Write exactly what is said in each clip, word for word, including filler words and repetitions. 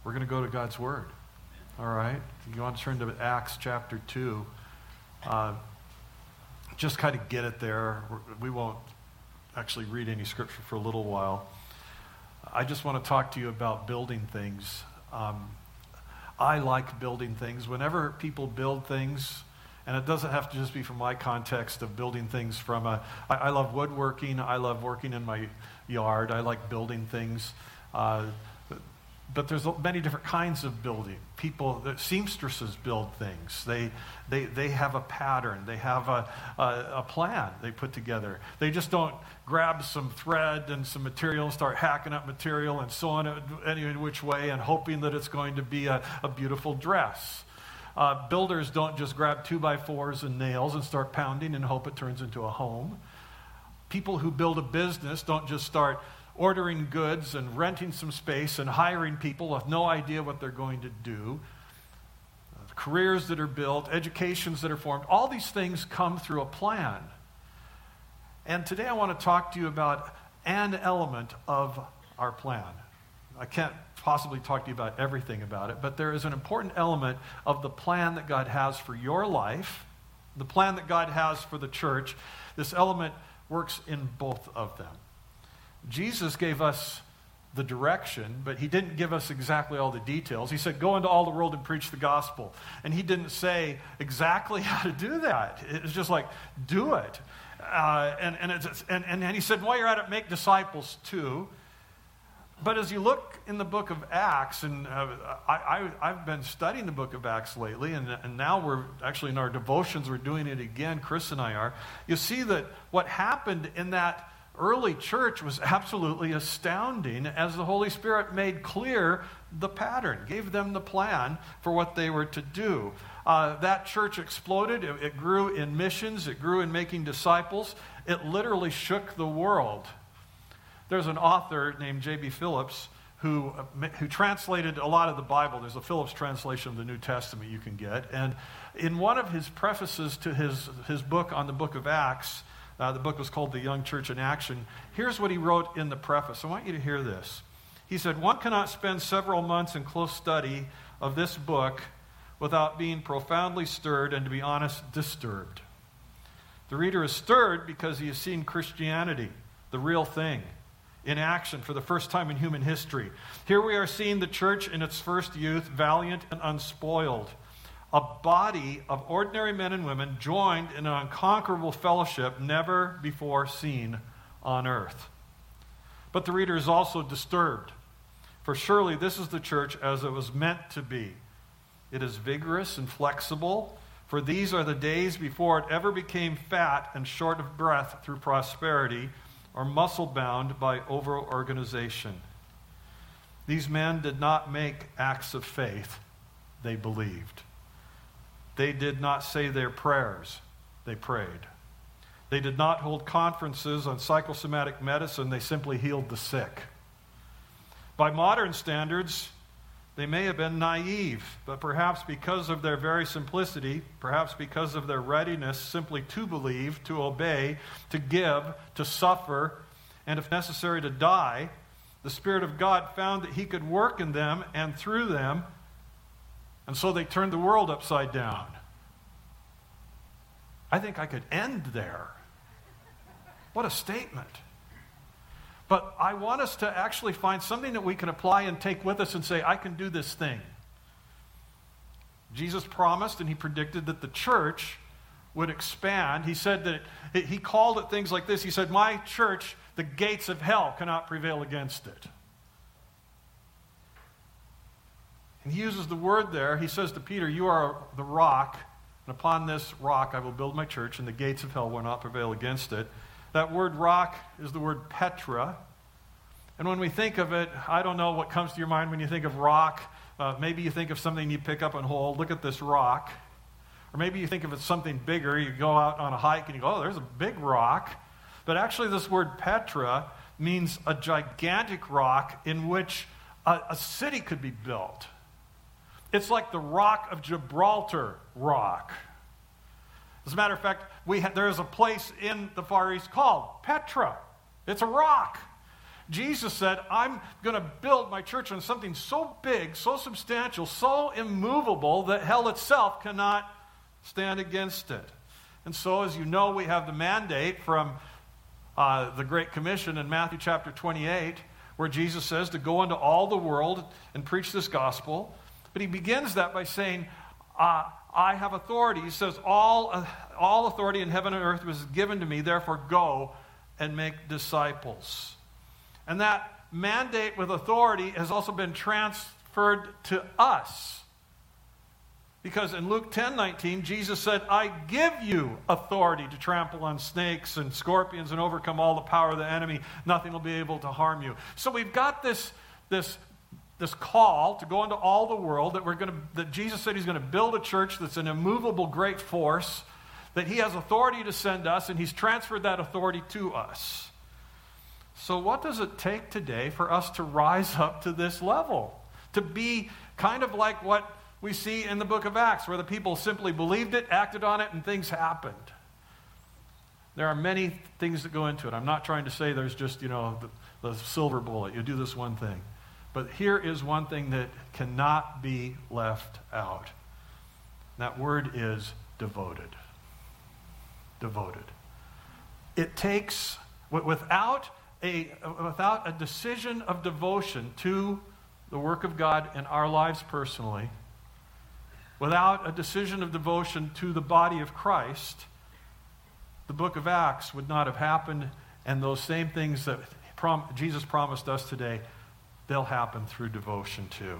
We're going to go to God's Word. All right? You want to turn to Acts chapter two. Uh, just kind of get it there. We won't actually read any scripture for a little while. I just want to talk to you about building things. Um, I like building things. Whenever people build things, and it doesn't have to just be from my context of building things from a, I, I love woodworking. I love working in my yard. I like building things. Uh, But there's many different kinds of building. People, the seamstresses build things. They, they, they have a pattern. They have a, a, a plan they put together. They just don't grab some thread and some material and start hacking up material and sewing it any which way and hoping that it's going to be a, a beautiful dress. Uh, builders don't just grab two by fours and nails and start pounding and hope it turns into a home. People who build a business don't just start ordering goods and renting some space and hiring people with no idea what they're going to do. Uh, careers that are built, educations that are formed, all these things come through a plan. And today I want to talk to you about an element of our plan. I can't possibly talk to you about everything about it, but there is an important element of the plan that God has for your life, the plan that God has for the church. This element works in both of them. Jesus gave us the direction, but he didn't give us exactly all the details. He said, go into all the world and preach the gospel. And he didn't say exactly how to do that. It was just like, do it. Uh, and, and, it's, and, and he said, while you're at it, make disciples too. But as you look in the book of Acts, and uh, I, I, I've been studying the book of Acts lately, and, and now we're actually in our devotions, we're doing it again, Chris and I are. You see that what happened in that early church was absolutely astounding as the Holy Spirit made clear the pattern, gave them the plan for what they were to do. Uh, that church exploded. It, it grew in missions. It grew in making disciples. It literally shook the world. There's an author named J B Phillips who, who translated a lot of the Bible. There's a Phillips translation of the New Testament you can get. And in one of his prefaces to his, his book on the book of Acts, Uh, the book was called The Young Church in Action. Here's what he wrote in the preface. I want you to hear this. He said, one cannot spend several months in close study of this book without being profoundly stirred and, to be honest, disturbed. The reader is stirred because he has seen Christianity, the real thing, in action for the first time in human history. Here we are seeing the church in its first youth, valiant and unspoiled. A body of ordinary men and women joined in an unconquerable fellowship never before seen on earth. But the reader is also disturbed, for surely this is the church as it was meant to be. It is vigorous and flexible, for these are the days before it ever became fat and short of breath through prosperity or muscle-bound by over-organization. These men did not make acts of faith, they believed. They did not say their prayers, they prayed. They did not hold conferences on psychosomatic medicine, they simply healed the sick. By modern standards, they may have been naive, but perhaps because of their very simplicity, perhaps because of their readiness simply to believe, to obey, to give, to suffer, and if necessary to die, the Spirit of God found that he could work in them and through them. And so they turned the world upside down. I think I could end there. What a statement. But I want us to actually find something that we can apply and take with us and say, I can do this thing. Jesus promised and he predicted that the church would expand. He said that, it, he called it things like this. He said, my church, the gates of hell cannot prevail against it. And he uses the word there. He says to Peter, you are the rock, and upon this rock I will build my church, and the gates of hell will not prevail against it. That word rock is the word Petra. And when we think of it, I don't know what comes to your mind when you think of rock. Uh, maybe you think of something you pick up and hold. Look at this rock. Or maybe you think of it something bigger. You go out on a hike and you go, oh, there's a big rock. But actually this word Petra means a gigantic rock in which a, a city could be built. It's like the rock of Gibraltar rock. As a matter of fact, we ha- there is a place in the Far East called Petra. It's a rock. Jesus said, I'm going to build my church on something so big, so substantial, so immovable that hell itself cannot stand against it. And so, as you know, we have the mandate from uh, the Great Commission in Matthew chapter twenty-eight, where Jesus says to go into all the world and preach this gospel. But he begins that by saying, uh, I have authority. He says, all, uh, all authority in heaven and earth was given to me, therefore go and make disciples. And that mandate with authority has also been transferred to us. Because in Luke ten nineteen, Jesus said, I give you authority to trample on snakes and scorpions and overcome all the power of the enemy. Nothing will be able to harm you. So we've got this, this, this call to go into all the world, that we're going to, that Jesus said he's going to build a church that's an immovable great force, that he has authority to send us, and he's transferred that authority to us. So what does it take today for us to rise up to this level? To be kind of like what we see in the book of Acts, where the people simply believed it, acted on it, and things happened. There are many things that go into it. I'm not trying to say there's just, you know, the, the silver bullet. You do this one thing. But here is one thing that cannot be left out. That word is devoted. Devoted. It takes, without a, without a decision of devotion to the work of God in our lives personally, without a decision of devotion to the body of Christ, the book of Acts would not have happened, and those same things that prom- Jesus promised us today, they'll happen through devotion too.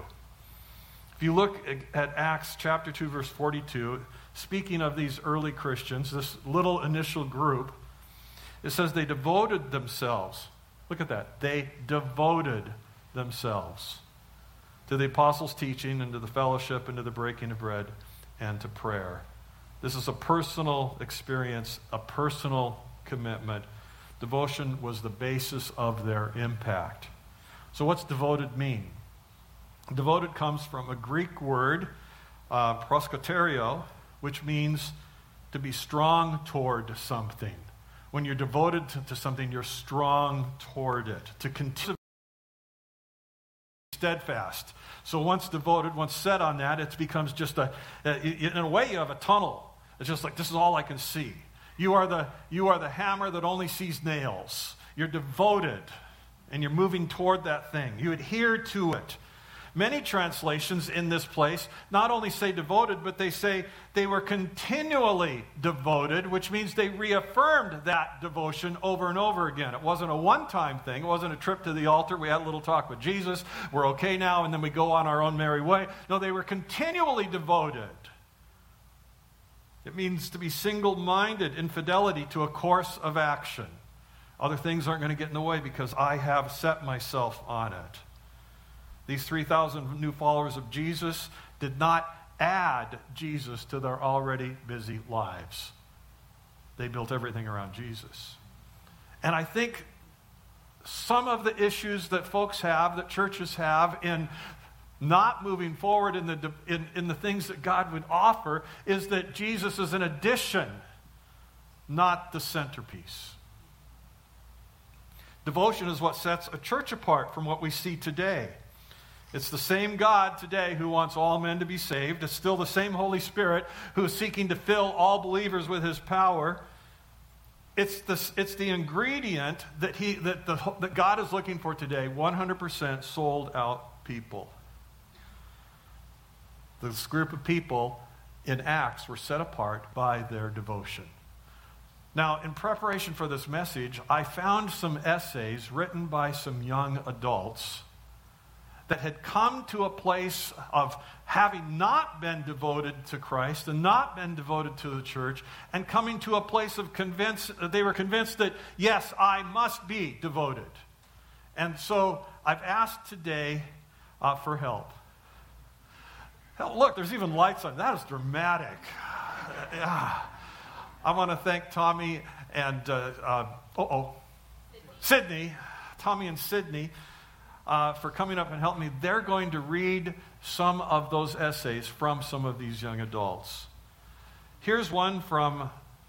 If you look at Acts chapter two, verse forty-two, speaking of these early Christians, this little initial group, it says they devoted themselves. Look at that. They devoted themselves to the apostles' teaching and to the fellowship and to the breaking of bread and to prayer. This is a personal experience, a personal commitment. Devotion was the basis of their impact. So what's devoted mean? Devoted comes from a Greek word, uh, proskoterio, which means to be strong toward something. When you're devoted to, to something, you're strong toward it. To continue steadfast. So once devoted, once set on that, it becomes just a, in a way you have a tunnel. It's just like, this is all I can see. You are the, you are the hammer that only sees nails. You're devoted, and you're moving toward that thing. You adhere to it. Many translations in this place not only say devoted, but they say they were continually devoted, which means they reaffirmed that devotion over and over again. It wasn't a one-time thing. It wasn't a trip to the altar. We had a little talk with Jesus. We're okay now, and then we go on our own merry way. No, they were continually devoted. It means to be single-minded in fidelity to a course of action. Other things aren't going to get in the way because I have set myself on it. These three thousand new followers of Jesus did not add Jesus to their already busy lives. They built everything around Jesus. And I think some of the issues that folks have, that churches have in not moving forward in the, in, in the things that God would offer, is that Jesus is an addition, not the centerpiece. Devotion is what sets a church apart from what we see today. It's the same God today who wants all men to be saved. It's still the same Holy Spirit who is seeking to fill all believers with his power. It's the, it's the ingredient that, he, that, the, that God is looking for today, one hundred percent sold out people. This group of people in Acts were set apart by their devotion. Now, in preparation for this message, I found some essays written by some young adults that had come to a place of having not been devoted to Christ and not been devoted to the church, and coming to a place of convinced, they were convinced that, yes, I must be devoted. And so I've asked today uh, for help. Hell, look, there's even lights on. That is dramatic. Yeah. I want to thank Tommy and, uh, uh, oh, Sydney, Tommy and Sydney, Uh, for coming up and helping me. They're going to read some of those essays from some of these young adults. Here's one from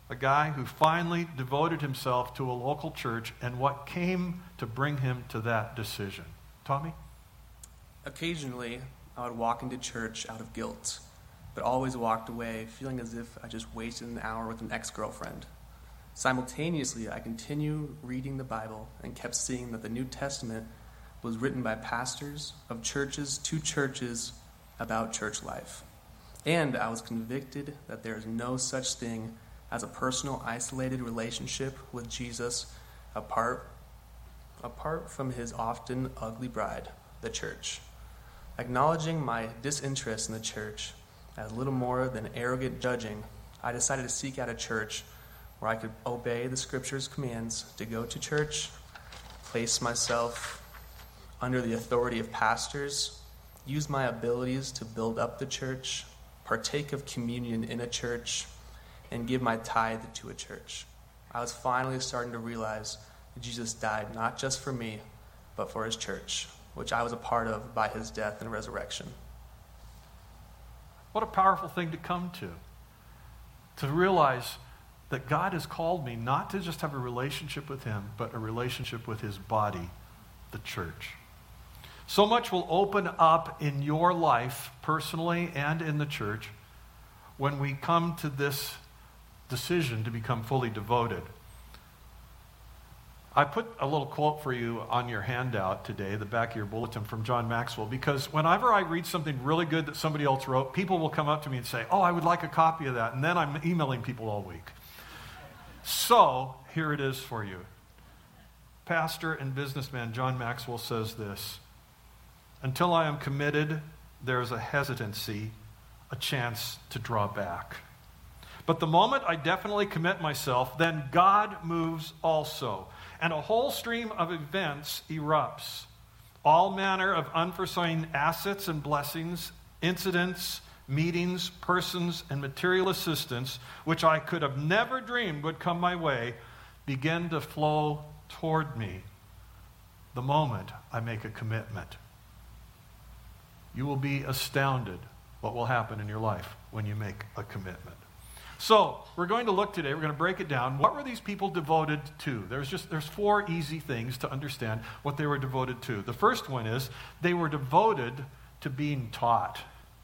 a guy who finally devoted himself to a local church and what came to bring him to that decision. Tommy? Occasionally, I would walk into church out of guilt, but always walked away feeling as if I just wasted an hour with an ex-girlfriend. Simultaneously, I continued reading the Bible and kept seeing that the New Testament was written by pastors of churches to churches about church life. And I was convicted that there is no such thing as a personal, isolated relationship with Jesus apart, apart from his often ugly bride, the church. Acknowledging my disinterest in the church as little more than arrogant judging, I decided to seek out a church where I could obey the Scripture's commands to go to church, place myself under the authority of pastors, use my abilities to build up the church, partake of communion in a church, and give my tithe to a church. I was finally starting to realize that Jesus died not just for me, but for his church, which I was a part of by his death and resurrection. What a powerful thing to come to. To realize that God has called me not to just have a relationship with him, but a relationship with his body, the church. So much will open up in your life, personally and in the church, when we come to this decision to become fully devoted. I put a little quote for you on your handout today, the back of your bulletin, from John Maxwell, because whenever I read something really good that somebody else wrote, people will come up to me and say, oh, I would like a copy of that, and then I'm emailing people all week. So, here it is for you. Pastor and businessman John Maxwell says this: until I am committed, there is a hesitancy, a chance to draw back. But the moment I definitely commit myself, then God moves also, and a whole stream of events erupts. All manner of unforeseen assets and blessings, incidents, meetings, persons, and material assistance, which I could have never dreamed would come my way, begin to flow toward me the moment I make a commitment. You will be astounded what will happen in your life when you make a commitment. So, we're going to look today, we're going to break it down. What were these people devoted to? There's just there's four easy things to understand what they were devoted to. The first one is they were devoted to being taught.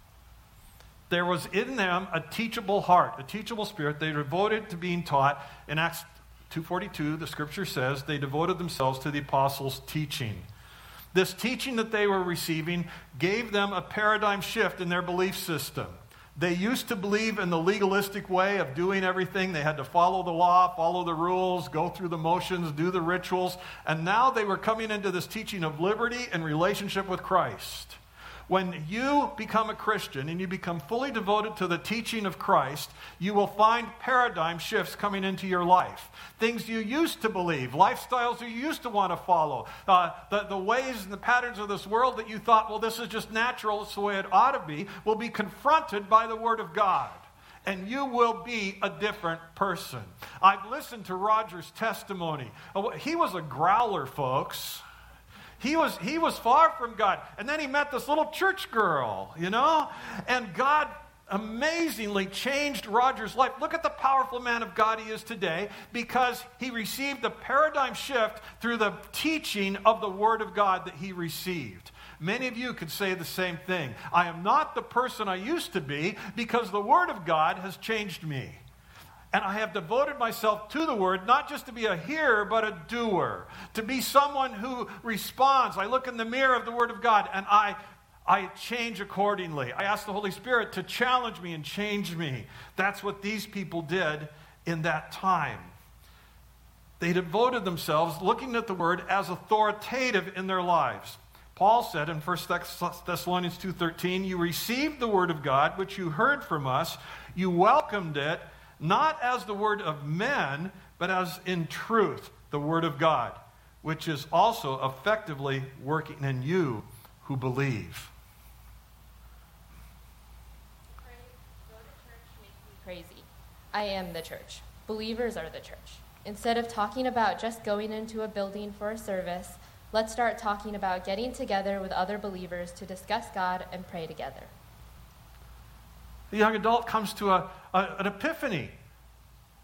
There was in them a teachable heart, a teachable spirit. They were devoted to being taught. In Acts two forty-two, the scripture says they devoted themselves to the apostles' teaching. This teaching that they were receiving gave them a paradigm shift in their belief system. They used to believe in the legalistic way of doing everything. They had to follow the law, follow the rules, go through the motions, do the rituals. And now they were coming into this teaching of liberty and relationship with Christ. When you become a Christian and you become fully devoted to the teaching of Christ, you will find paradigm shifts coming into your life. Things you used to believe, lifestyles you used to want to follow, uh, the, the ways and the patterns of this world that you thought, well, this is just natural, it's the way it ought to be, will be confronted by the Word of God. And you will be a different person. I've listened to Roger's testimony. He was a growler, folks. He was, he was far from God. And then he met this little church girl, you know? And God amazingly changed Roger's life. Look at the powerful man of God he is today, because he received a paradigm shift through the teaching of the Word of God that he received. Many of you could say the same thing. I am not the person I used to be because the Word of God has changed me. And I have devoted myself to the Word, not just to be a hearer, but a doer. To be someone who responds. I look in the mirror of the Word of God, and I, I change accordingly. I ask the Holy Spirit to challenge me and change me. That's what these people did in that time. They devoted themselves looking at the Word as authoritative in their lives. Paul said in First Thessalonians two thirteen, you received the Word of God, which you heard from us. You welcomed it, not as the word of men, but as in truth, the Word of God, which is also effectively working in you who believe. Go to church makes me crazy. I am the church. Believers are the church. Instead of talking about just going into a building for a service, let's start talking about getting together with other believers to discuss God and pray together. The young adult comes to a, a, an epiphany.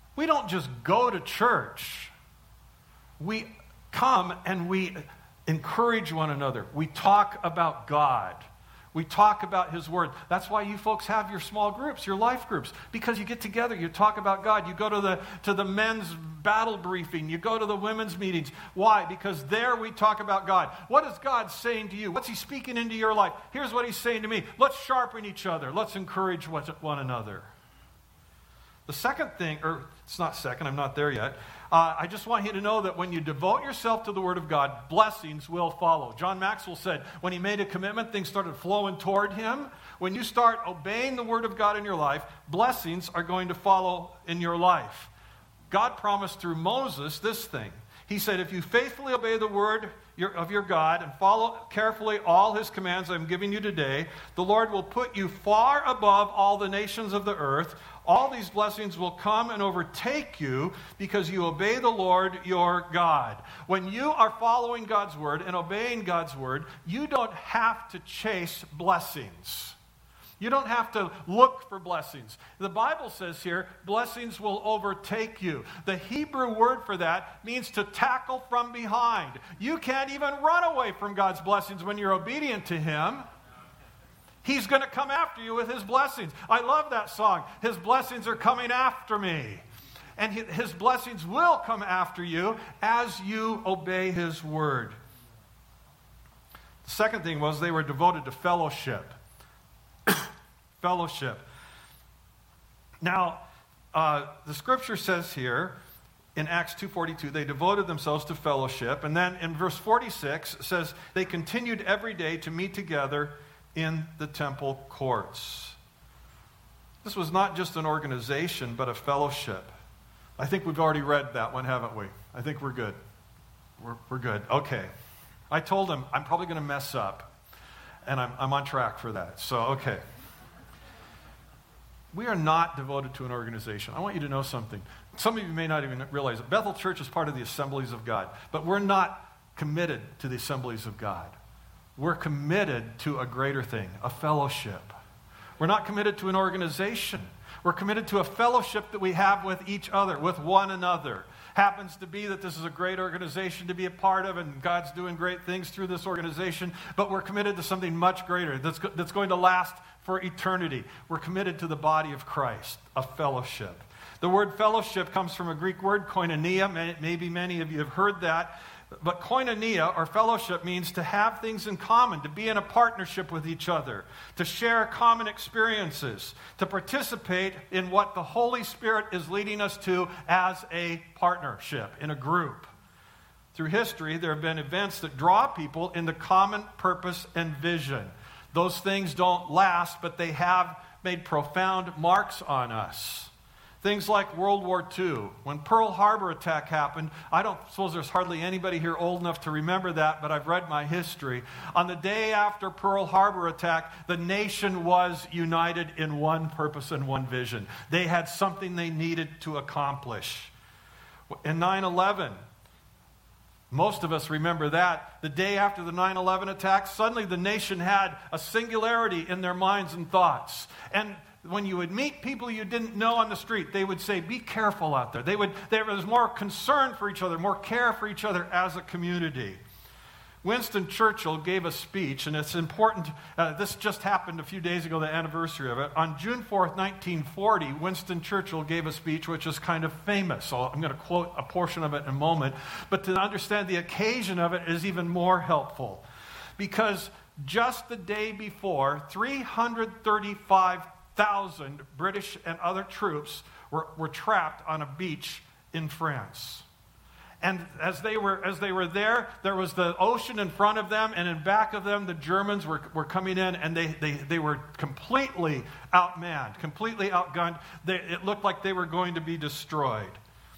We don't just go to church. We come and we encourage one another. We talk about God. We talk about His Word. That's why you folks have your small groups, your life groups, because you get together, you talk about God. You go to the to the men's battle briefing. You go to the women's meetings. Why? Because there we talk about God. What is God saying to you? What's He speaking into your life? Here's what He's saying to me. Let's sharpen each other. Let's encourage one another. The second thing, or it's not second, I'm not there yet. Uh, I just want you to know that when you devote yourself to the Word of God, blessings will follow. John Maxwell said when he made a commitment, things started flowing toward him. When you start obeying the Word of God in your life, blessings are going to follow in your life. God promised through Moses this thing. He said, if you faithfully obey the word of your God and follow carefully all His commands I'm giving you today, the Lord will put you far above all the nations of the earth. All these blessings will come and overtake you because you obey the Lord your God. When you are following God's word and obeying God's word, you don't have to chase blessings. You don't have to look for blessings. The Bible says here, blessings will overtake you. The Hebrew word for that means to tackle from behind. You can't even run away from God's blessings when you're obedient to Him. He's going to come after you with His blessings. I love that song. His blessings are coming after me. And His blessings will come after you as you obey His word. The second thing was they were devoted to fellowship. Fellowship. Now, uh, the scripture says here in Acts two forty-two, they devoted themselves to fellowship. And then in verse forty-six, it says they continued every day to meet together in the temple courts. This was not just an organization, but a fellowship. I think we've already read that one, haven't we? I think we're good. We're, we're good. Okay. I told him I'm probably going to mess up, and I'm, I'm on track for that. So, okay. We are not devoted to an organization. I want you to know something. Some of you may not even realize it. Bethel Church is part of the Assemblies of God, but we're not committed to the Assemblies of God. We're committed to a greater thing, a fellowship. We're not committed to an organization. We're committed to a fellowship that we have with each other, with one another. Happens to be that this is a great organization to be a part of, and God's doing great things through this organization, but we're committed to something much greater that's, go- that's going to last for eternity. We're committed to the body of Christ, a fellowship. The word fellowship comes from a Greek word, koinonia. Maybe many of you have heard that. But koinonia, or fellowship, means to have things in common, to be in a partnership with each other, to share common experiences, to participate in what the Holy Spirit is leading us to as a partnership, in a group. Through history, there have been events that draw people into common purpose and vision. Those things don't last, but they have made profound marks on us. Things like World War Two. When Pearl Harbor attack happened, I don't suppose there's hardly anybody here old enough to remember that, but I've read my history. On the day after Pearl Harbor attack, the nation was united in one purpose and one vision. They had something they needed to accomplish. In nine eleven, most of us remember that. The day after the nine eleven attack, suddenly the nation had a singularity in their minds and thoughts. And when you would meet people you didn't know on the street, they would say, be careful out there. They would, there was more concern for each other, more care for each other as a community. Winston Churchill gave a speech, and it's important. Uh, this just happened a few days ago, the anniversary of it. On June fourth, nineteen forty, Winston Churchill gave a speech which is kind of famous. So I'm going to quote a portion of it in a moment. But to understand the occasion of it is even more helpful. Because just the day before, three hundred thirty-five thousand British and other troops were, were trapped on a beach in France. And as they were as they were there, there was the ocean in front of them, and in back of them, the Germans were, were coming in, and they, they, they were completely outmanned, completely outgunned. They, it looked like they were going to be destroyed.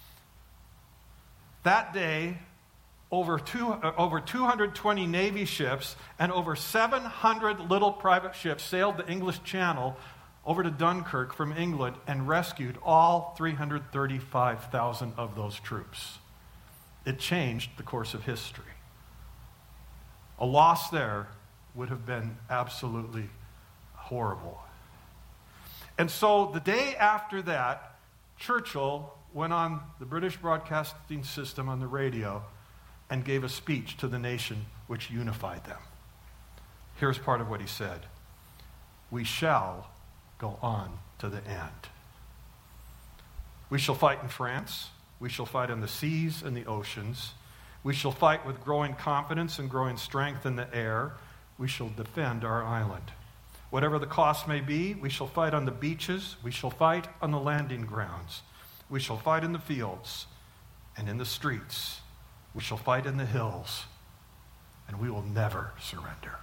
That day, over, two, uh, over two hundred twenty Navy ships and over seven hundred little private ships sailed the English Channel over to Dunkirk from England and rescued all three hundred thirty-five thousand of those troops. It changed the course of history. A loss there would have been absolutely horrible. And so the day after that, Churchill went on the British broadcasting system on the radio and gave a speech to the nation which unified them. Here's part of what he said. We shall go on to the end. We shall fight in France. We shall fight in the seas and the oceans. We shall fight with growing confidence and growing strength in the air. We shall defend our island. Whatever the cost may be, we shall fight on the beaches. We shall fight on the landing grounds. We shall fight in the fields and in the streets. We shall fight in the hills, and we will never surrender.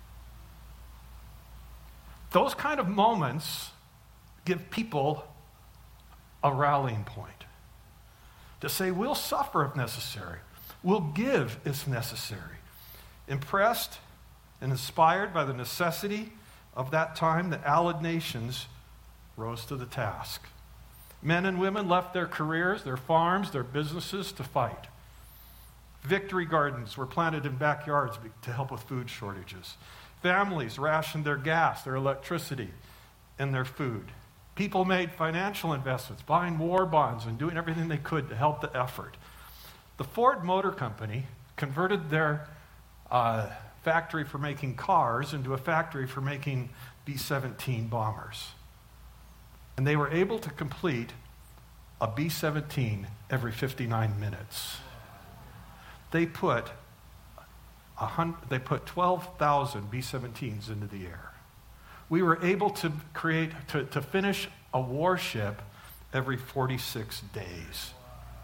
Those kind of moments give people a rallying point to say, we'll suffer if necessary. We'll give if necessary. Impressed and inspired by the necessity of that time, the Allied nations rose to the task. Men and women left their careers, their farms, their businesses to fight. Victory gardens were planted in backyards to help with food shortages. Families rationed their gas, their electricity, and their food. People made financial investments, buying war bonds and doing everything they could to help the effort. The Ford Motor Company converted their uh, factory for making cars into a factory for making B seventeen bombers. And they were able to complete a B seventeen every fifty-nine minutes. They put a hundred, they put twelve thousand B seventeens into the air. We were able to create, to, to finish a warship every forty-six days.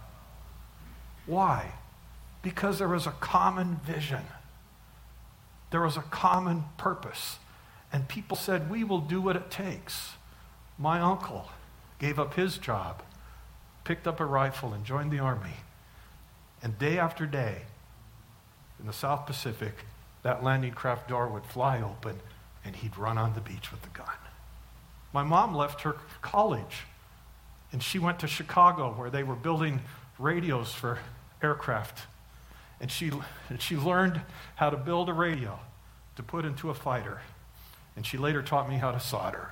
Why? Because there was a common vision. There was a common purpose. And people said, we will do what it takes. My uncle gave up his job, picked up a rifle, and joined the army. And day after day, in the South Pacific, that landing craft door would fly open, and he'd run on the beach with the gun. My mom left her college, and she went to Chicago, where they were building radios for aircraft. And she, and she learned how to build a radio to put into a fighter. And she later taught me how to solder.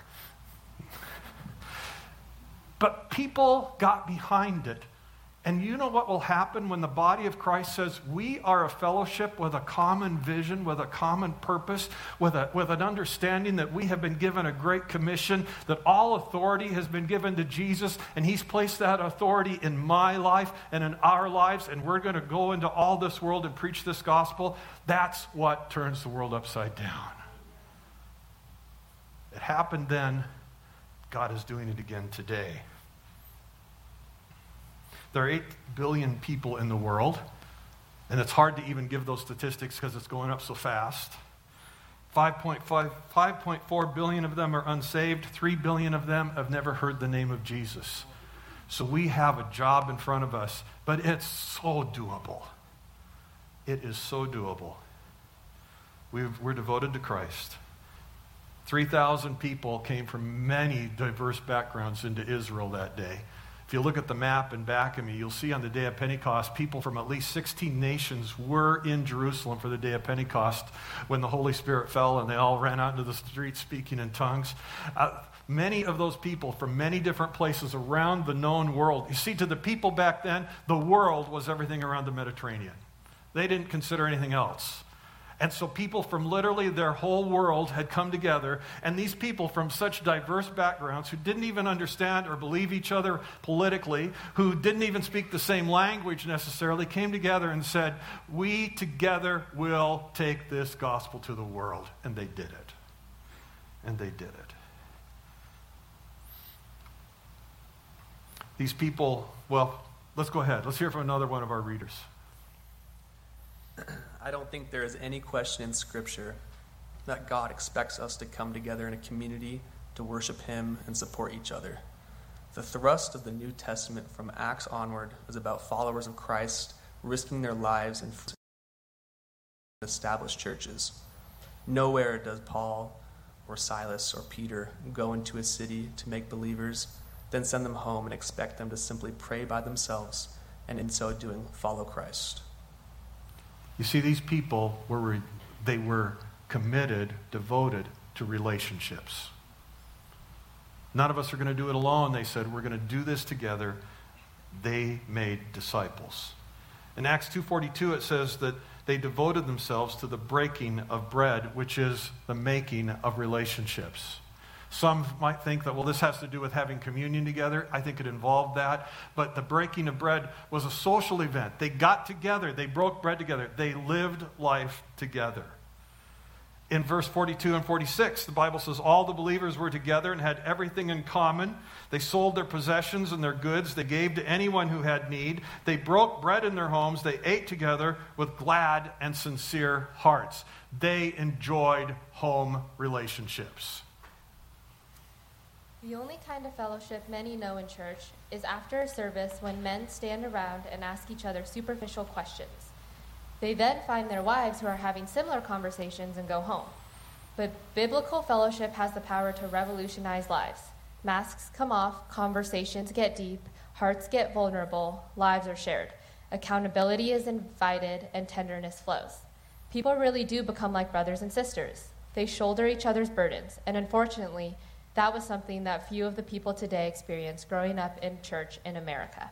But people got behind it. And you know what will happen when the body of Christ says, we are a fellowship with a common vision, with a common purpose, with, a, with an understanding that we have been given a great commission, that all authority has been given to Jesus, and he's placed that authority in my life and in our lives, and we're going to go into all this world and preach this gospel. That's what turns the world upside down. It happened then. God is doing it again today. There are eight billion people in the world, and it's hard to even give those statistics because it's going up so fast. five point five, five point four billion of them are unsaved. three billion of them have never heard the name of Jesus. So we have a job in front of us, but it's so doable. It is so doable. We've, we're devoted to Christ. three thousand people came from many diverse backgrounds into Israel that day. If you look at the map in back of me, you'll see on the day of Pentecost, people from at least sixteen nations were in Jerusalem for the day of Pentecost when the Holy Spirit fell and they all ran out into the streets speaking in tongues. Uh, many of those people from many different places around the known world. You see, to the people back then, the world was everything around the Mediterranean. They didn't consider anything else. And so people from literally their whole world had come together, and these people from such diverse backgrounds who didn't even understand or believe each other politically, who didn't even speak the same language necessarily, came together and said, we together will take this gospel to the world. And they did it. And they did it. These people, well, let's go ahead. Let's hear from another one of our readers. I don't think there is any question in Scripture that God expects us to come together in a community to worship Him and support each other. The thrust of the New Testament from Acts onward is about followers of Christ risking their lives and establish churches. Nowhere does Paul or Silas or Peter go into a city to make believers, then send them home and expect them to simply pray by themselves and in so doing follow Christ. You see, these people were, they were committed, devoted to relationships. None of us are going to do it alone. They said, we're going to do this together. they made disciples. In Acts two forty-two, it says that they devoted themselves to the breaking of bread, which is the making of relationships. Some might think that, well, this has to do with having communion together. I think it involved that. But the breaking of bread was a social event. They got together. They broke bread together. They lived life together. In verse forty-two and forty-six, the Bible says all the believers were together and had everything in common. They sold their possessions and their goods. They gave to anyone who had need. They broke bread in their homes. They ate together with glad and sincere hearts. They enjoyed home relationships. The only kind of fellowship many know in church is after a service when men stand around and ask each other superficial questions. They then find their wives who are having similar conversations and go home. But biblical fellowship has the power to revolutionize lives. Masks come off, conversations get deep, hearts get vulnerable, lives are shared. Accountability is invited, and tenderness flows. People really do become like brothers and sisters. They shoulder each other's burdens, and unfortunately, that was something that few of the people today experience growing up in church in America.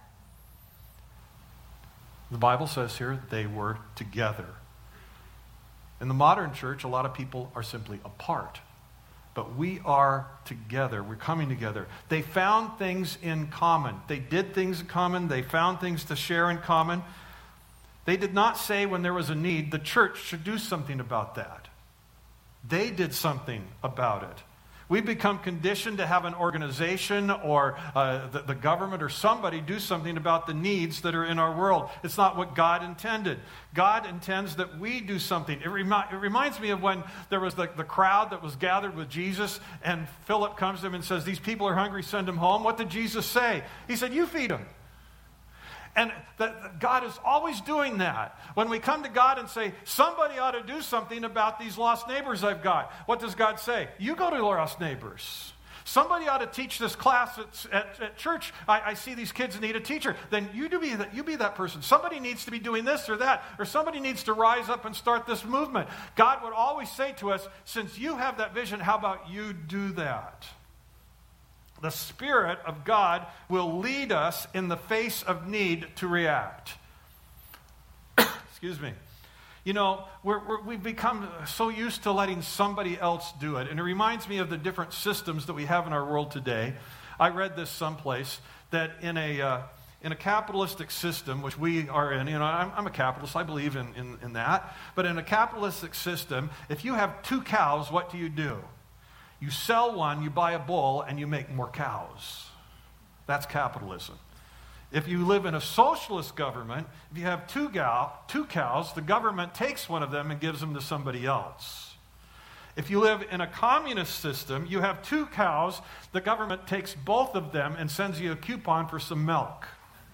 The Bible says here they were together. In the modern church, a lot of people are simply apart. But we are together. We're coming together. They found things in common. They did things in common. They found things to share in common. They did not say when there was a need, the church should do something about that. They did something about it. We've become conditioned to have an organization or uh, the, the government or somebody do something about the needs that are in our world. It's not what God intended. God intends that we do something. It, remi- it reminds me of when there was the, the crowd that was gathered with Jesus, and Philip comes to him and says, these people are hungry, send them home. What did Jesus say? He said, you feed them. And that God is always doing that. When we come to God and say, somebody ought to do something about these lost neighbors I've got, what does God say? You go to lost neighbors. Somebody ought to teach this class at, at, at church. I, I see these kids need a teacher. Then you do be that, you be that person. Somebody needs to be doing this or that, or somebody needs to rise up and start this movement. God would always say to us, since you have that vision, how about you do that? The Spirit of God will lead us in the face of need to react. Excuse me. You know, we're, we're, we've become so used to letting somebody else do it. And it reminds me of the different systems that we have in our world today. I read this someplace that in a uh, in a capitalistic system, which we are in, you know, I'm, I'm a capitalist, I believe in, in, in that. But in a capitalistic system, if you have two cows, what do you do? You sell one, you buy a bull, and you make more cows. That's capitalism. If you live in a socialist government, if you have two, gal, two cows, the government takes one of them and gives them to somebody else. If you live in a communist system, you have two cows, the government takes both of them and sends you a coupon for some milk.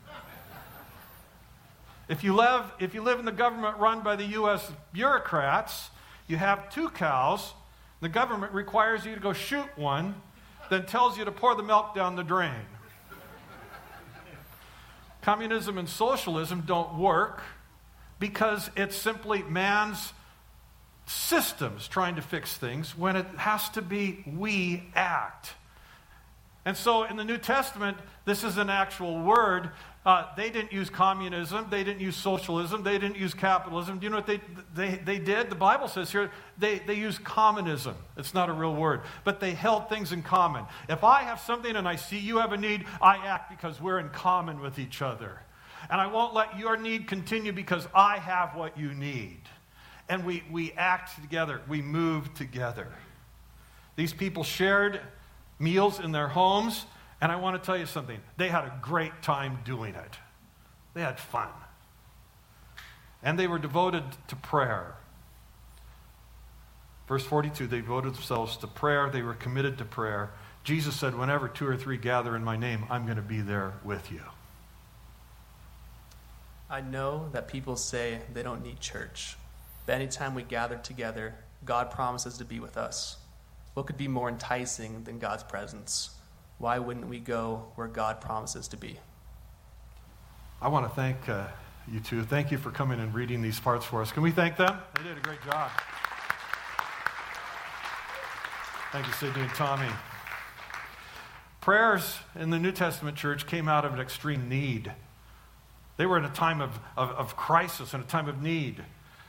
If you live, if you live in the government run by the U S bureaucrats, you have two cows. The government requires you to go shoot one, then tells you to pour the milk down the drain. Communism and socialism don't work because it's simply man's systems trying to fix things when it has to be we act. And so in the New Testament, this is an actual word. Uh, they didn't use communism. They didn't use socialism. They didn't use capitalism. Do you know what they, they, they did? The Bible says here, they, they used commonism. It's not a real word. But they held things in common. If I have something and I see you have a need, I act because we're in common with each other. And I won't let your need continue because I have what you need. And we, we act together. We move together. These people shared meals in their homes. And I want to tell you something. They had a great time doing it. They had fun. And they were devoted to prayer. Verse forty-two, they devoted themselves to prayer. They were committed to prayer. Jesus said, whenever two or three gather in my name, I'm going to be there with you. I know that people say they don't need church. But anytime we gather together, God promises to be with us. What could be more enticing than God's presence? Why wouldn't we go where God promises to be? I want to thank uh, you two. Thank you for coming and reading these parts for us. Can we thank them? They did a great job. Thank you, Sydney and Tommy. Prayers in the New Testament church came out of an extreme need. They were in a time of, of, of crisis and a time of need.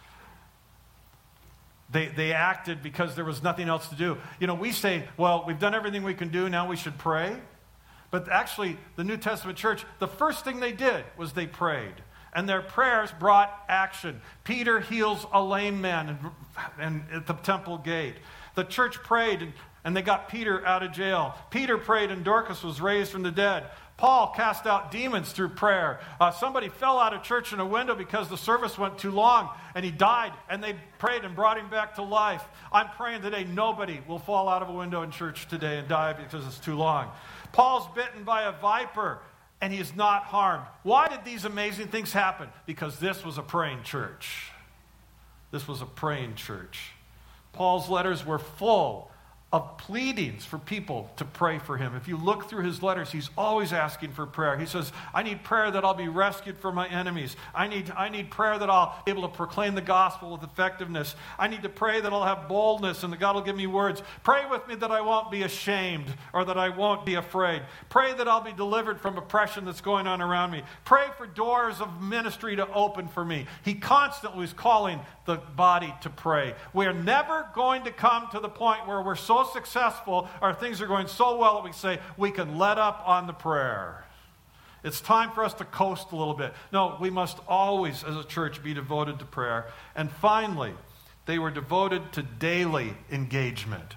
They, they acted because there was nothing else to do. You know, we say, well, we've done everything we can do, now we should pray. But actually, the New Testament church, the first thing they did was they prayed. And their prayers brought action. Peter heals a lame man and, and at the temple gate. The church prayed, and, and they got Peter out of jail. Peter prayed, and Dorcas was raised from the dead. Paul cast out demons through prayer. Uh, somebody fell out of church in a window because the service went too long, and he died, and they prayed and brought him back to life. I'm praying today nobody will fall out of a window in church today and die because it's too long. Paul's bitten by a viper, and he is not harmed. Why did these amazing things happen? Because this was a praying church. This was a praying church. Paul's letters were full of pleadings for people to pray for him. If you look through his letters, he's always asking for prayer. He says, I need prayer that I'll be rescued from my enemies. I need, I need prayer that I'll be able to proclaim the gospel with effectiveness. I need to pray that I'll have boldness and that God will give me words. Pray with me that I won't be ashamed or that I won't be afraid. Pray that I'll be delivered from oppression that's going on around me. Pray for doors of ministry to open for me. He constantly was calling the body to pray. We're never going to come to the point where we're so successful or things are going so well that we say we can let up on the prayer. It's time for us to coast a little bit. No, we must always, as a church, be devoted to prayer. And finally, they were devoted to daily engagement.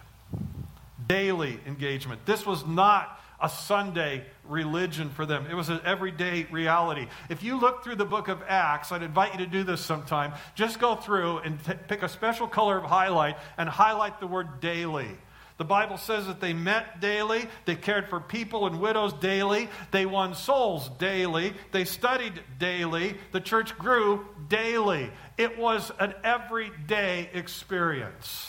Daily engagement. This was not a Sunday religion for them. It was an everyday reality. If you look through the book of Acts, I'd invite you to do this sometime. Just go through and t- pick a special color of highlight and highlight the word daily. The Bible says that they met daily, they cared for people and widows daily, they won souls daily, they studied daily, the church grew daily. It was an everyday experience.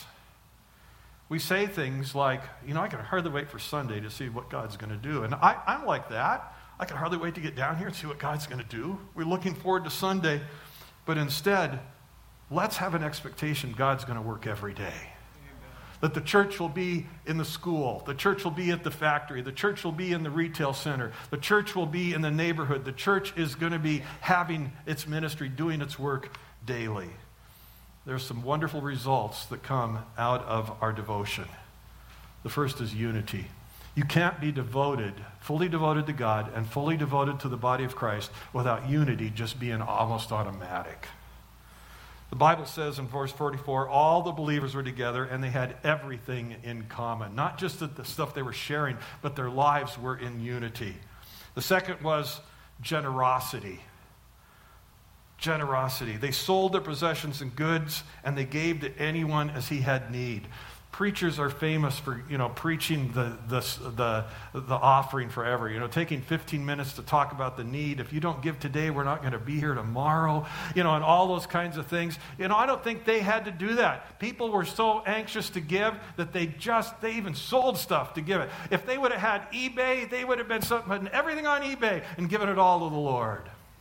We say things like, you know, I can hardly wait for Sunday to see what God's going to do. And I, I'm like that. I can hardly wait to get down here and see what God's going to do. We're looking forward to Sunday. But instead, let's have an expectation God's going to work every day. That the church will be in the school. The church will be at the factory. The church will be in the retail center. The church will be in the neighborhood. The church is going to be having its ministry, doing its work daily. There's some wonderful results that come out of our devotion. The first is unity. You can't be devoted, fully devoted to God and fully devoted to the body of Christ without unity just being almost automatic. The Bible says in verse forty-four, all the believers were together and they had everything in common. Not just the stuff they were sharing, but their lives were in unity. The second was generosity. Generosity. They sold their possessions and goods and they gave to anyone as he had need. Preachers are famous for, you know, preaching the, the, the, the offering forever. You know, taking fifteen minutes to talk about the need. If you don't give today, we're not going to be here tomorrow. You know, and all those kinds of things. You know, I don't think they had to do that. People were so anxious to give that they just, they even sold stuff to give it. If they would have had eBay, they would have been putting everything on eBay and given it all to the Lord.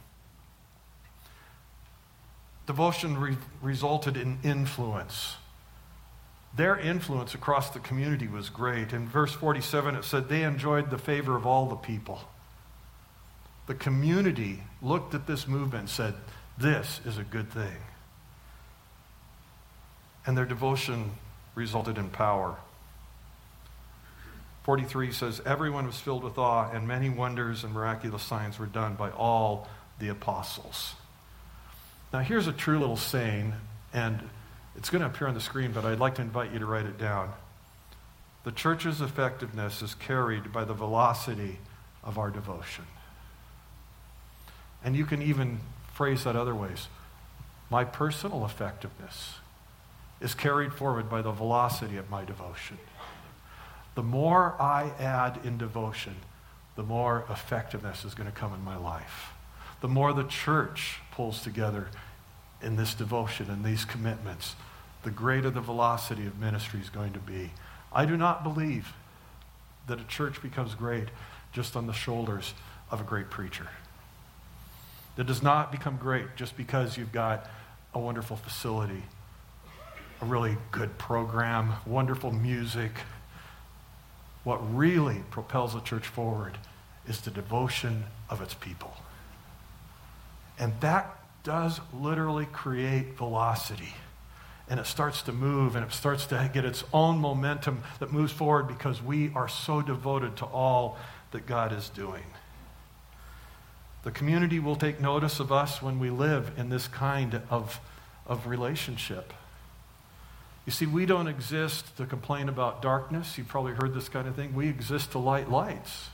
Devotion re- resulted in influence. Their influence across the community was great. In verse forty-seven, it said they enjoyed the favor of all the people. The community looked at this movement and said, this is a good thing. And their devotion resulted in power. forty-three says, everyone was filled with awe, and many wonders and miraculous signs were done by all the apostles. Now, here's a true little saying, and it's going to appear on the screen, but I'd like to invite you to write it down. The church's effectiveness is carried by the velocity of our devotion. And you can even phrase that other ways. My personal effectiveness is carried forward by the velocity of my devotion. The more I add in devotion, the more effectiveness is going to come in my life. The more the church pulls together in this devotion and these commitments, the greater the velocity of ministry is going to be. I do not believe that a church becomes great just on the shoulders of a great preacher. It does not become great just because you've got a wonderful facility, a really good program, wonderful music. What really propels a church forward is the devotion of its people. And that does literally create velocity. And it starts to move, and it starts to get its own momentum that moves forward because we are so devoted to all that God is doing. The community will take notice of us when we live in this kind of, of relationship. You see, we don't exist to complain about darkness. You've probably heard this kind of thing. We exist to light lights.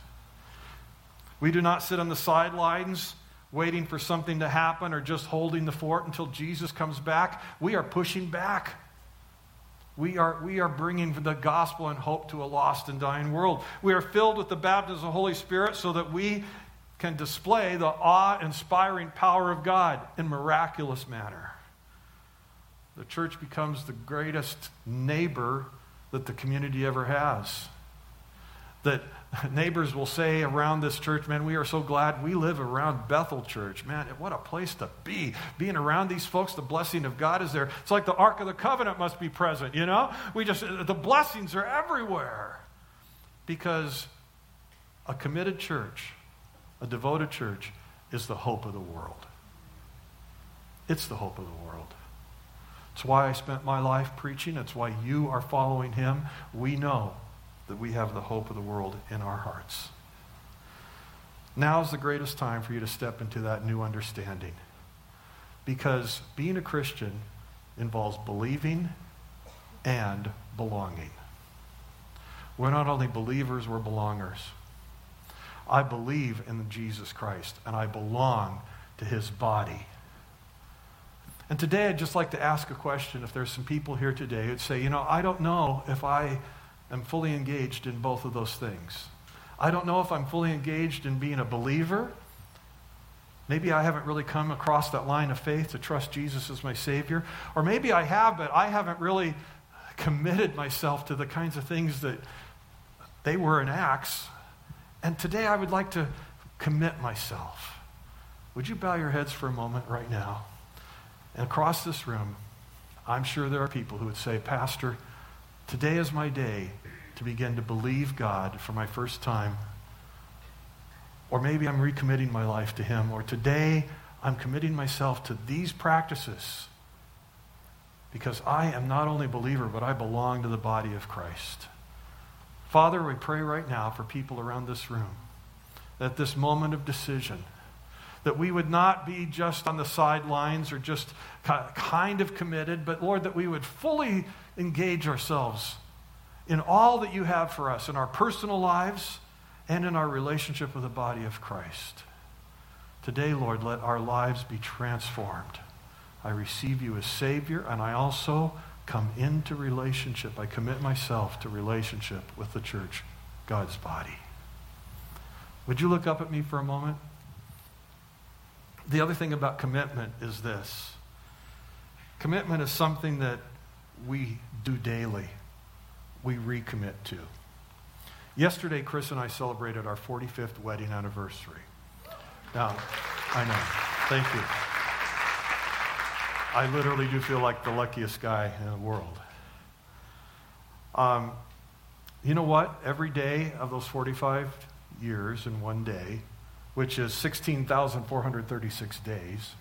We do not sit on the sidelines waiting for something to happen or just holding the fort until Jesus comes back. We are pushing back. We are, we are bringing the gospel and hope to a lost and dying world. We are filled with the baptism of the Holy Spirit so that we can display the awe-inspiring power of God in miraculous manner. The church becomes the greatest neighbor that the community ever has. That neighbors will say around this church, man, we are so glad we live around Bethel Church. Man, what a place to be. Being around these folks, the blessing of God is there. It's like the Ark of the Covenant must be present, you know? We just, the blessings are everywhere. Because a committed church, a devoted church, is the hope of the world. It's the hope of the world. It's why I spent my life preaching. It's why you are following him. We know that we have the hope of the world in our hearts. Now is the greatest time for you to step into that new understanding. Because being a Christian involves believing and belonging. We're not only believers, we're belongers. I believe in Jesus Christ, and I belong to his body. And today I'd just like to ask a question. If there's some people here today who'd say, you know, I don't know if I am fully engaged in both of those things. I don't know if I'm fully engaged in being a believer. Maybe I haven't really come across that line of faith to trust Jesus as my Savior. Or maybe I have, but I haven't really committed myself to the kinds of things that they were in Acts. And today I would like to commit myself. Would you bow your heads for a moment right now? And across this room, I'm sure there are people who would say, Pastor, today is my day to begin to believe God for my first time. Or maybe I'm recommitting my life to him. Or today I'm committing myself to these practices because I am not only a believer, but I belong to the body of Christ. Father, we pray right now for people around this room that this moment of decision, that we would not be just on the sidelines or just kind of committed, but Lord, that we would fully engage ourselves in all that you have for us in our personal lives and in our relationship with the body of Christ. Today, Lord, let our lives be transformed. I receive you as Savior, and I also come into relationship. I commit myself to relationship with the church, God's body. Would you look up at me for a moment? The other thing about commitment is this. Commitment is something that we do daily. We recommit to. Yesterday, Chris and I celebrated our forty-fifth wedding anniversary. Now, I know. Thank you. I literally do feel like the luckiest guy in the world. Um, you know what? Every day of those forty-five years in one day, which is sixteen thousand four hundred thirty-six days,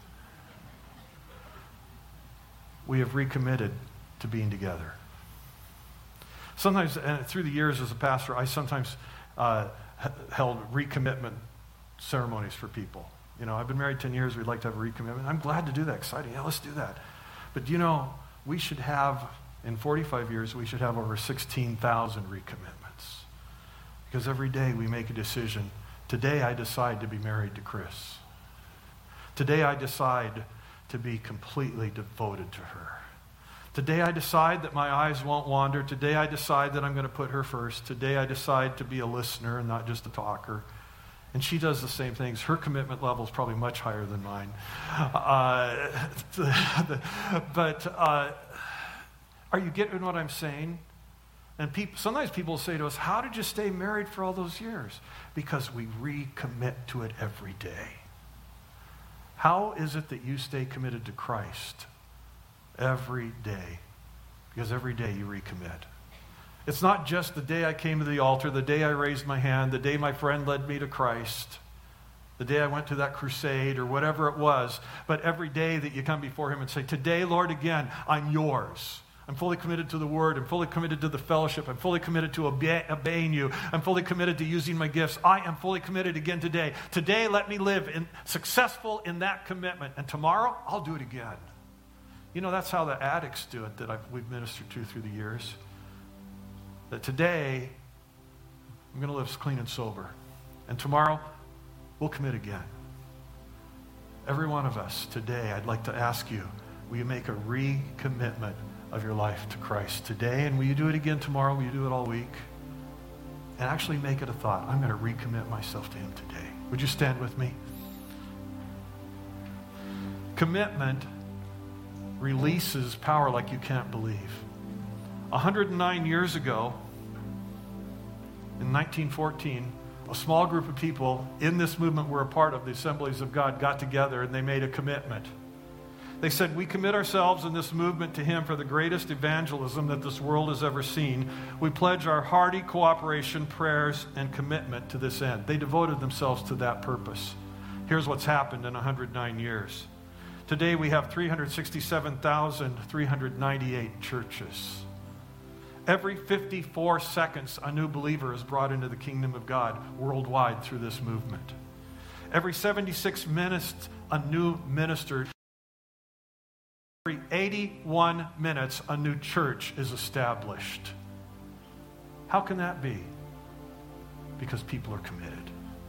we have recommitted to being together. Sometimes, and through the years as a pastor, I sometimes uh, held recommitment ceremonies for people. You know, I've been married ten years, we'd like to have a recommitment. I'm glad to do that, exciting. Yeah, let's do that. But you know, we should have, in forty-five years, we should have over sixteen thousand recommitments. Because every day we make a decision. Today I decide to be married to Chris. Today I decide to be completely devoted to her. Today I decide that my eyes won't wander. Today I decide that I'm going to put her first. Today I decide to be a listener and not just a talker. And she does the same things. Her commitment level is probably much higher than mine. Uh, but uh, are you getting what I'm saying? And people, sometimes people say to us, how did you stay married for all those years? Because we recommit to it every day. How is it that you stay committed to Christ every day? Because every day you recommit. It's not just the day I came to the altar, the day I raised my hand, the day my friend led me to Christ, the day I went to that crusade or whatever it was, but every day that you come before him and say, today, Lord, again, I'm yours. I'm fully committed to the word. I'm fully committed to the fellowship. I'm fully committed to obe- obeying you. I'm fully committed to using my gifts. I am fully committed again today. Today, let me live in, successful in that commitment. And tomorrow, I'll do it again. You know, that's how the addicts do it that I've, we've ministered to through the years. That today, I'm going to live clean and sober. And tomorrow, we'll commit again. Every one of us today, I'd like to ask you, will you make a recommitment of your life to Christ today? And will you do it again tomorrow? Will you do it all week? And actually make it a thought. I'm going to recommit myself to him today. Would you stand with me? Commitment releases power like you can't believe. one hundred nine years ago, in nineteen fourteen, a small group of people in this movement we're a part of, the Assemblies of God, got together and they made a commitment. They said, we commit ourselves in this movement to him for the greatest evangelism that this world has ever seen. We pledge our hearty cooperation, prayers, and commitment to this end. They devoted themselves to that purpose. Here's what's happened in one hundred nine years. Today we have three hundred sixty-seven thousand three hundred ninety-eight churches. Every fifty-four seconds, a new believer is brought into the kingdom of God worldwide through this movement. Every seventy-six minutes, a new minister. Every eighty-one minutes, a new church is established. How can that be? Because people are committed.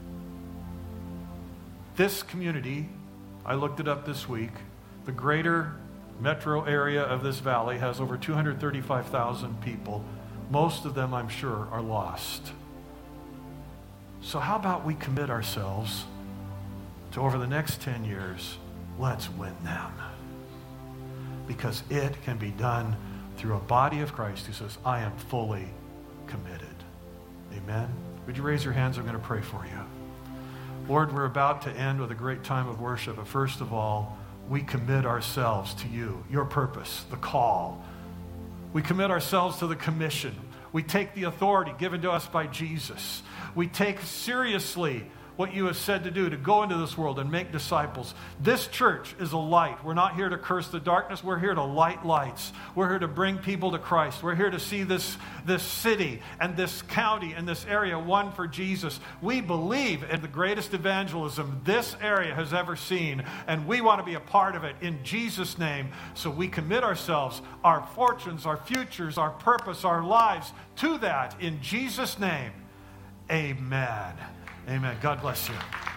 This community, I looked it up this week, the greater metro area of this valley has over two hundred thirty-five thousand people. Most of them, I'm sure, are lost. So how about we commit ourselves to, over the next ten years, let's win them. Because it can be done through a body of Christ who says, I am fully committed. Amen? Would you raise your hands? I'm going to pray for you. Lord, we're about to end with a great time of worship. But first of all, we commit ourselves to you, your purpose, the call. We commit ourselves to the commission. We take the authority given to us by Jesus. We take seriously what you have said to do, to go into this world and make disciples. This church is a light. We're not here to curse the darkness. We're here to light lights. We're here to bring people to Christ. We're here to see this, this city and this county and this area won for Jesus. We believe in the greatest evangelism this area has ever seen, and we want to be a part of it in Jesus' name. So we commit ourselves, our fortunes, our futures, our purpose, our lives to that in Jesus' name. Amen. Amen. God bless you.